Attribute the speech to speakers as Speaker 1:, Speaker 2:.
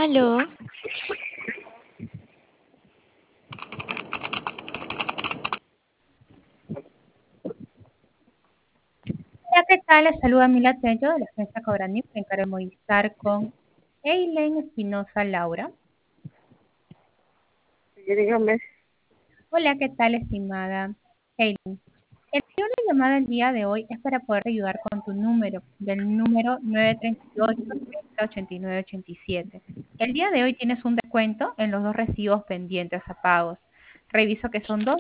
Speaker 1: Aló,
Speaker 2: Hola, ¿qué tal? Les saluda Mila Tello de la agencia Cobrani. Me encargo de Movistar con Eileen Espinosa Laura.
Speaker 3: Sí, dígame.
Speaker 2: Hola, ¿qué tal, estimada Eileen? El motivo de la llamada el día de hoy es para poder ayudar con tu número, del número 938-3089-87. El día de hoy tienes un descuento en los dos recibos pendientes a pagos. Reviso que son dos